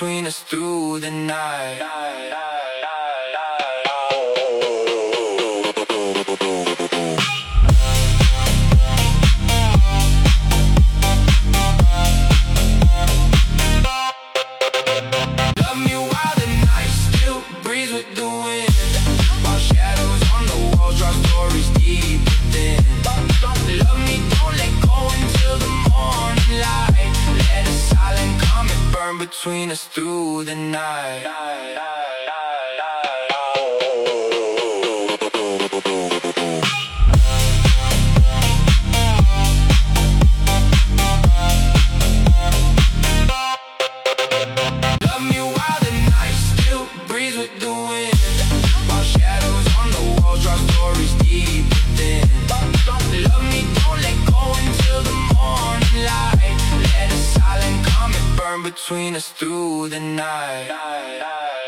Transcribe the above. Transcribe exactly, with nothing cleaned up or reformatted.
between us through the night. Love me while the night still breathes with the wind, while shadows on the walls draw stories deep within. Love me, don't let go until the morning light. Let a silent comet burn between us through the night. Love me while the night still breathes with the wind, while shadows on the walls draw stories deep within. Love me, don't let go until the morning light. Let a silent comet burn between us through the night.